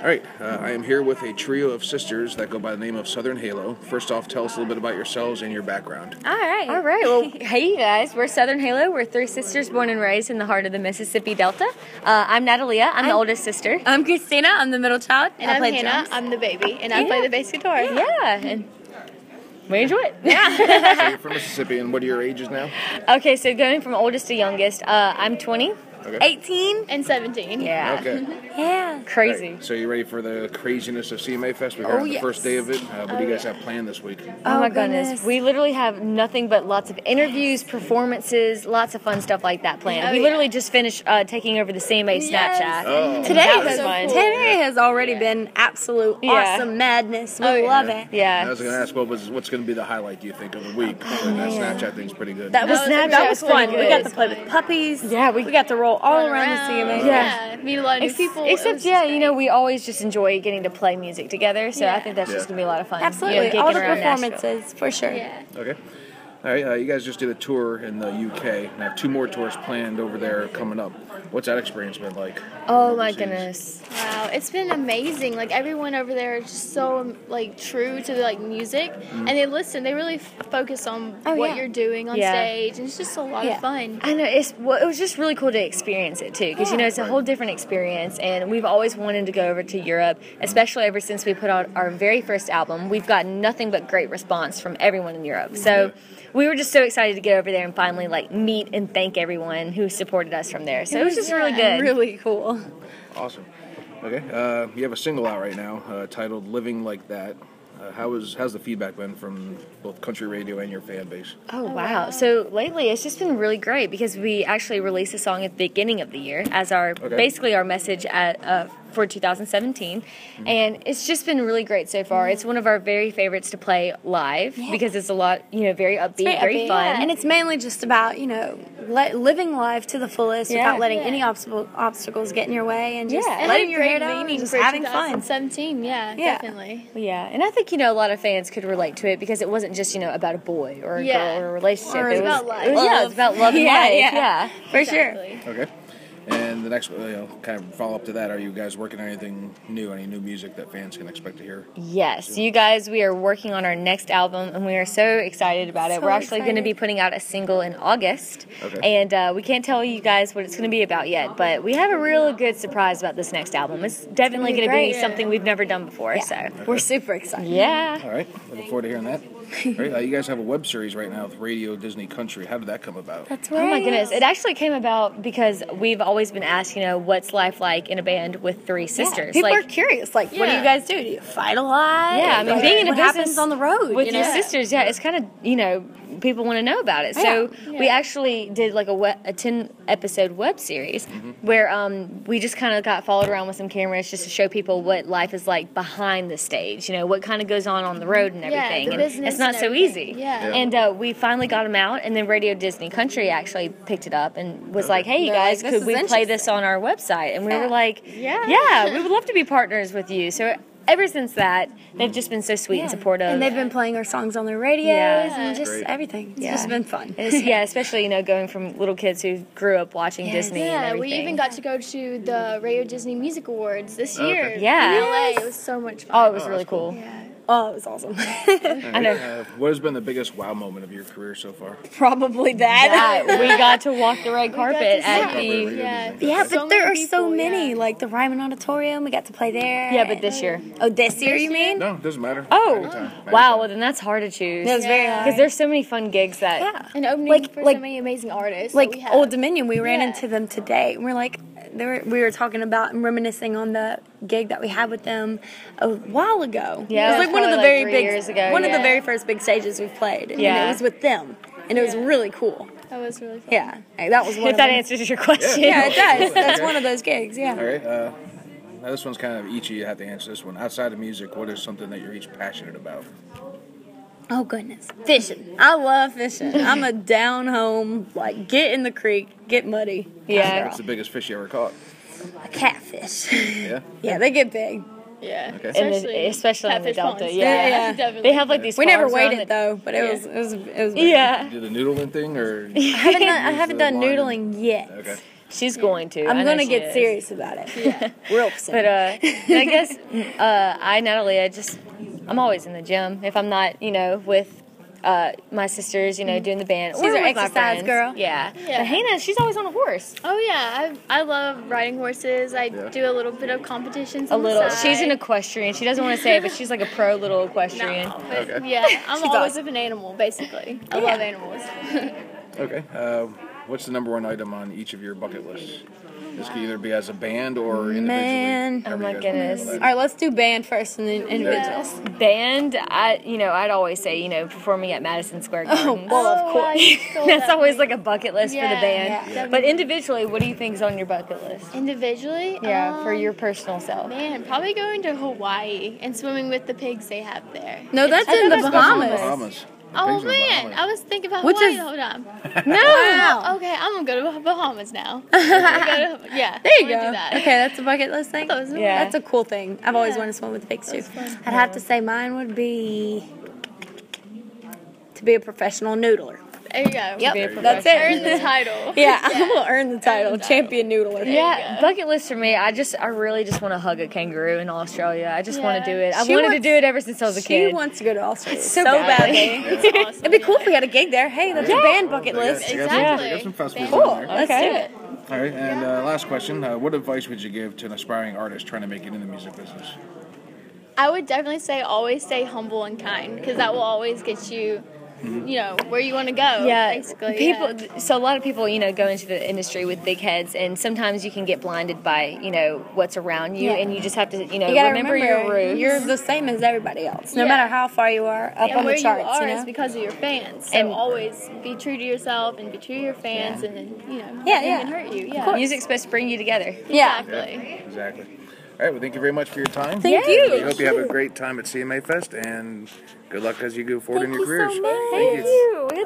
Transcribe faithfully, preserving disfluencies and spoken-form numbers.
All right, uh, I am here with a trio of sisters that go by the name of Southern Halo. First off, tell us a little bit about yourselves and your background. All right. All right. Well, hey, you guys. We're Southern Halo. We're three sisters born and raised in the heart of the Mississippi Delta. Uh, I'm Natalia. I'm, I'm the oldest sister. I'm Christina. I'm the middle child. And I I'm play Hannah. drums. I'm the baby, and I Yeah. play the bass guitar. Yeah. And we enjoy it. Yeah. So you're from Mississippi, and what are your ages now? Okay, so going from oldest to youngest, uh, I'm twenty. Okay. eighteen. And seventeen. Yeah. Okay. Yeah. Crazy. Right, so you ready for the craziness of C M A Fest? We're here Oh, on the yes. first day of it. Uh, what Oh, do you guys yeah. have planned this week? Oh, my Oh, goodness. goodness. We literally have nothing but lots of interviews, performances, lots of fun stuff like that planned. Oh, we yeah. literally just finished uh, taking over the C M A Yes. Snapchat. Oh. Today That was has, fun. today has already been absolute Yeah. awesome madness. We Oh, yeah. love it. Yeah. I was going to ask, what was what's going to be the highlight, do you think, of the week? Oh, that Snapchat thing's pretty good. That was That was that, actually was pretty fun. good. We got It to was play fun. with puppies. Yeah, we- we got to roll all Run around, the C M A. around. Yeah. Meet a lot of new Ex- people. It Except, was yeah, just you know, great. we always just enjoy getting to play music together, so I Yeah. think that's just Yeah. going to be a lot of fun. Absolutely. You know, all gigging the around Nashville. performances, for sure. Yeah. Okay. All right, uh, you guys just did a tour in the U K, and have two more tours planned over there coming up. What's that experience been like? Oh, my overseas? goodness. Wow, it's been amazing. Like everyone over there is just so like true to the like music, and they listen. They really f- focus on Oh, what yeah. you're doing on Yeah. stage, and it's just a lot Yeah. of fun. I know, it's, well, it was just really cool to experience it, too, because, you know, it's a whole different experience, and we've always wanted to go over to Europe, especially ever since we put out our very first album. We've gotten nothing but great response from everyone in Europe, so we were just so excited to get over there and finally, like, meet and thank everyone who supported us from there, so it was just really Yeah, good. Really cool. Awesome. Okay, uh, you have a single out right now uh, titled "Living Like That." Uh, how is how's the feedback been from both country radio and your fan base? Oh, wow. So lately it's just been really great because we actually released a song at the beginning of the year as our Okay. basically our message at uh, for two thousand seventeen. And it's just been really great so far. It's one of our very favorites to play live because it's a lot, you know, very upbeat, Very very upbeat. fun. And it's mainly just about, you know, let, living life to the fullest Yeah. without letting Yeah. any obstacle, obstacles get in your way and just Yeah. It letting had your great hair down and meaning just for having fun. twenty seventeen. Yeah, Yeah. definitely. Yeah, and I think, you know, a lot of fans could relate to it because it wasn't just, you know, about a boy or a Yeah. girl or a relationship. Or it it's was, about life. It was, yeah, it was about love and Yeah, life. yeah. Yeah. For sure. Exactly. Okay. And the next, you know, kind of follow up to that, are you guys working on anything new, any new music that fans can expect to hear? Yes, you guys, we are working on our next album, and we are so excited about it. So We're actually going to excited. be putting out a single in August, Okay. and uh, we can't tell you guys what it's going to be about yet, but we have a real good surprise about this next album. It's definitely be going to be great. something we've never done before, so. We're super excited. Yeah. All right, looking forward to hearing that. All right, uh, you guys have a web series right now with Radio Disney Country. How did that come about? That's Oh right. my goodness. It actually came about because we've always been asked, you know, what's life like in a band with three sisters? People like, are curious. Like, what do Yeah. you guys do? Do you fight a lot? Yeah, I mean, Like, being in a what business happens on the road with you your know? sisters, yeah, it's kind of, you know, people want to know about it. So Yeah. we actually did like a, we- a ten episode web series where um, we just kind of got followed around with some cameras just to show people what life is like behind the stage, you know, what kind of goes on on the road and Yeah, everything. the and business it's not and so everything. easy. Yeah. Yeah. And uh, we finally got them out, and then Radio Disney Country actually picked it up and was Okay. like, hey, you They're like, guys, "This could is we play this interesting." on our website? And we Yeah. were like, Yeah. yeah, we would love to be partners with you. So ever since that, they've just been so sweet and supportive. And they've been playing our songs on their radios Yeah. and just Great. everything. It's Yeah. just been fun. And it's- yeah, especially, you know, going from little kids who grew up watching Yes. Disney and Yeah, everything. we even got to go to the Radio Disney Music Awards this Okay. year Yeah. in L A. It was so much Oh, fun. it was Oh, really that's cool. cool. Yeah. Oh, it was awesome. I know. Uh, what has been the biggest wow moment of your career so far? Probably that. That, we got to walk the red got carpet to at see- the... Radio Yeah. Disney. Yeah, So but there many are so people, many. yeah. Like the Ryman Auditorium, we got to play there. Yeah, but this year. Oh, this year you mean? No, it doesn't matter. Oh, Anytime. wow. Anytime. Well, then that's hard to choose. That was very Yeah. hard. Because there's so many fun gigs that... Yeah. And opening Like- for like- so many amazing artists. that Like we have. Old Dominion, we ran Yeah. into them today. And we're like, they were, we were talking about and reminiscing on the gig that we had with them a while ago. Yeah, it it was was like one of the probably like very three big, years ago, one of yeah. the very first big stages we've played. And Yeah. it was with them, and it was Yeah. really cool. That was really fun. Yeah, Hey, that was one. If of that them. answers your question. Yeah, it does. That's one of those gigs. Yeah. All right. Uh, now this one's kind of eachy. You have to answer this one. Outside of music, what is something that you're each passionate about? Oh goodness, fishing. I love fishing. I'm a down home, like get in the creek, get muddy. Yeah. What's the biggest fish you ever caught? A catfish. Yeah. Yeah, they get big. Yeah. Okay. In the- especially in the catfish Delta, ponds. yeah. Yeah. Definitely. They have like these We never farms around weighed it it. though, but it Yeah. was it was it was. big. Yeah. Do the noodling thing or? I haven't done, I haven't the done line? noodling yet. Okay. She's going to. I'm I know gonna she get is. serious about it. Yeah. Real But serious. uh, and I guess uh, I, Natalie, I just I'm always in the gym. If I'm not, you know, with uh, my sisters, you know, doing the band. She's or an with my exercise friends. girl. Yeah. Yeah. But Hannah, she's always on a horse. Oh yeah, I I love riding horses. I Yeah. do a little bit of competitions. A on the little. side. She's an equestrian. She doesn't want to say it, but she's like a pro little equestrian. No, but Okay. yeah, I'm She's always awesome. with an animal, basically. I love animals. Okay. Uh, what's the number one item on each of your bucket lists? This could either be as a band or individually. Man. Oh however my you guys wanna goodness. handle All that. right, let's do band first and then individuals. Band, I you know, I'd always say, you know, performing at Madison Square Garden. well, of Oh, course. I stole That's that always from like a bucket list for the Yeah, band. yeah. But individually, what do you think is on your bucket list? Individually, Yeah, for um, your personal self. man, probably going to Hawaii and swimming with the pigs they have there. No, that's I in the thought that's Bahamas. Bahamas. The Oh pigs are in man, Bahamas. I was thinking about Which Hawaii is- the whole time. No. Wow. Okay, I'm gonna go to Bahamas now. I'm gonna go to, yeah, There you I'm gonna go. Do that. Okay, that's a bucket list thing. That was- Yeah. That's a cool thing. I've always Yeah. wanted to swim with pigs too. That's fun. I'd have to say mine would be to be a professional noodler. There you go. Yep, be a that's Earn it. the title. Yeah, I will earn the title, the title. champion noodler. Yeah, go. bucket list for me. I just, I really just want to hug a kangaroo in Australia. I just want Yeah. to do it. I She wanted to wants- do it ever since I was a She kid. wants to go to Australia so so, badly. badly. That's awesome. It'd be cool if we had a gig there. Hey, that's your band bucket You got- list. you got some- Exactly. you got some festivals Cool. in there. Let's Okay. do it. All right, and uh, last question: uh, what advice would you give to an aspiring artist trying to make it in the music business? I would definitely say always stay humble and kind because that will always get you, you know, where you want to go. Yeah, basically. people. yeah. So a lot of people, you know, go into the industry with big heads, and sometimes you can get blinded by, you know, what's around you, Yeah. and you just have to, you know, You gotta remember, remember, your roots. you're the same as everybody else, no Yeah. matter how far you are up And on where the charts. you are You is know? because of your fans. So And- always be true to yourself and be true to your fans, Yeah. and then you know, Yeah, nothing yeah. can hurt you. Yeah, Music's supposed to bring you together. Yeah. exactly. Exactly. All right. Well, thank you very much for your time. Thank Yeah. you. We hope you have a great time at C M A Fest, and good luck as you go forward Thank in your you so careers. much. Thank you. you.